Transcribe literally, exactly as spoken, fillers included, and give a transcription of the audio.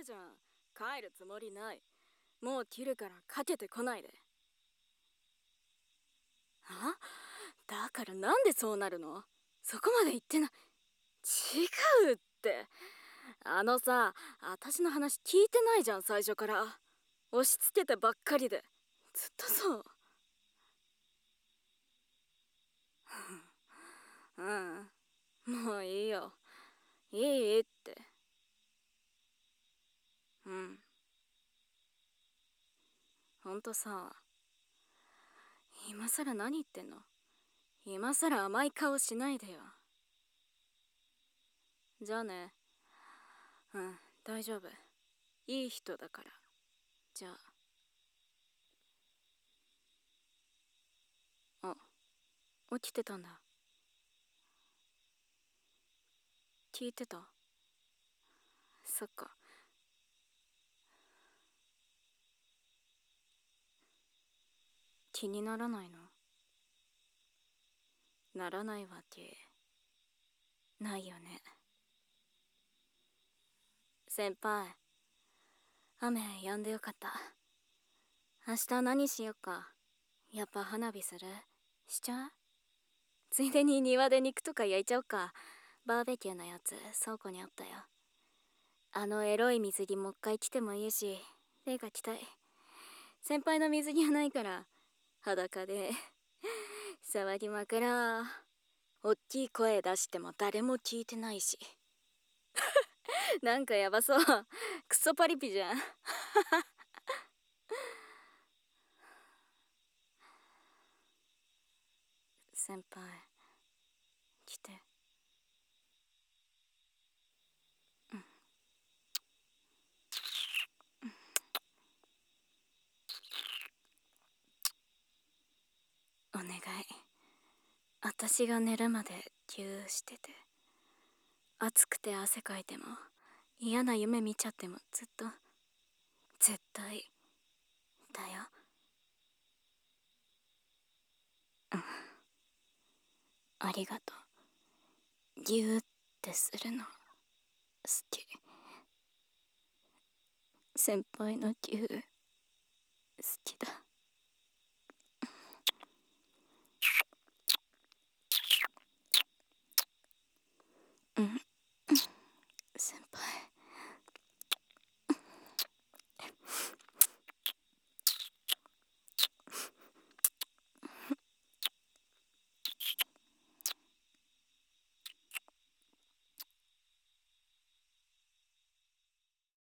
るじゃん。帰るつもりない。もう切るからかけてこないで。あ？だからなんでそうなるの？そこまで言ってない。違うって。あのさ、私の話聞いてないじゃん、最初から。押し付けてばっかりで。ずっとそう。うん。もういいよ。いいって。うん。ほんとさ、今さら何言ってんの？今さら甘い顔しないでよ。じゃあね。うん、大丈夫。いい人だから。じゃあ。あ、起きてたんだ。聞いてた？そっか。気にならないの？ならないわけないよね。先輩、雨止んでよかった。明日何しよっか？やっぱ花火する？しちゃう？ついでに庭で肉とか焼いちゃおうか。バーベキューのやつ倉庫にあったよ。あのエロい水着もう一回着てもいいし、手が着たい。先輩の水着はないから裸で騒ぎまくら。おっきい声出しても誰も聞いてないし。なんかやばそう。クソパリピじゃん。先輩、来て。お願い。私が寝るまでギューしてて。暑くて汗かいても嫌な夢見ちゃってもずっと絶対だよ。うん、ありがとう。ギューってするの好き。先輩のギュー好きだ。うん。